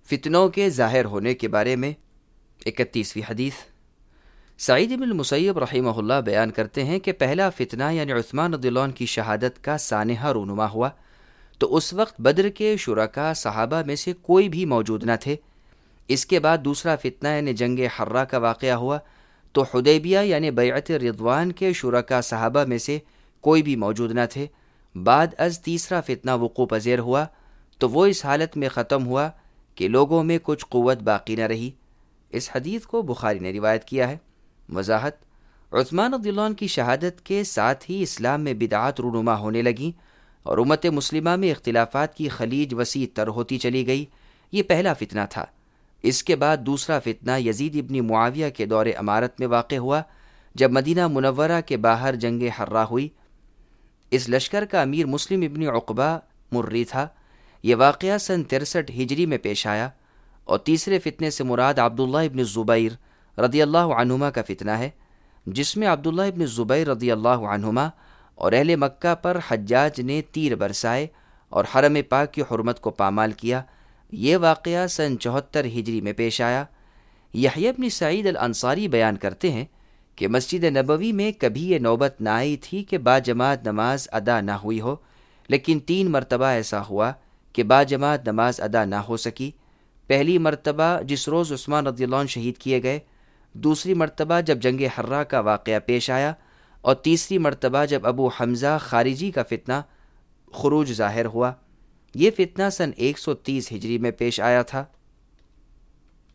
فتنوں کے ظاہر ہونے کے بارے میں 31ویں حدیث۔ سعید بن المسیب رحمہ اللہ بیان کرتے ہیں کہ پہلا فتنہ یعنی عثمان رضی اللہ عنہ کی شہادت کا سانحہ رونما ہوا تو اس وقت بدر کے شرکاء صحابہ میں سے کوئی بھی موجود نہ تھے۔ اس کے بعد دوسرا فتنہ یعنی جنگ حرہ کا واقعہ ہوا تو حدیبیہ یعنی بیعت رضوان کے شرکاء صحابہ میں سے کوئی بھی موجود نہ تھے۔ بعد از تیسرا فتنہ وقوع پذیر ہوا تو وہ اس حالت میں ختم ہوا کہ لوگوں میں کچھ قوت باقی نہ رہی۔ اس حدیث کو بخاری نے روایت کیا ہے۔ وضاحت: عثمان رضی اللہ عنہ کی شہادت کے ساتھ ہی اسلام میں بدعات رونما ہونے لگیں اور امت مسلمہ میں اختلافات کی خلیج وسیع تر ہوتی چلی گئی۔ یہ پہلا فتنہ تھا۔ اس کے بعد دوسرا فتنہ یزید ابن معاویہ کے دور امارت میں واقع ہوا جب مدینہ منورہ کے باہر جنگ حرہ ہوئی۔ اس لشکر کا امیر مسلم ابن عقبہ مری تھا۔ یہ واقعہ سن 63 ہجری میں پیش آیا۔ اور تیسرے فتنے سے مراد عبداللہ ابن الزبیر رضی اللہ عنہما کا فتنہ ہے، جس میں عبداللہ ابن الزبیر رضی اللہ عنہما اور اہل مکہ پر حجاج نے تیر برسائے اور حرم پاک کی حرمت کو پامال کیا۔ یہ واقعہ سن 74 ہجری میں پیش آیا۔ یحییٰ بن سعید الانصاری بیان کرتے ہیں کہ مسجد نبوی میں کبھی یہ نوبت نہ آئی تھی کہ باجماعت نماز ادا نہ ہوئی ہو، لیکن 3 مرتبہ ایسا ہوا کہ باجماعت نماز ادا نہ ہو سکی۔ پہلی مرتبہ جس روز عثمان رضی اللہ عنہ شہید کیے گئے، دوسری مرتبہ جب جنگ حرہ کا واقعہ پیش آیا، اور تیسری مرتبہ جب ابو حمزہ خارجی کا فتنہ خروج ظاہر ہوا۔ یہ فتنہ سن 130 ہجری میں پیش آیا تھا۔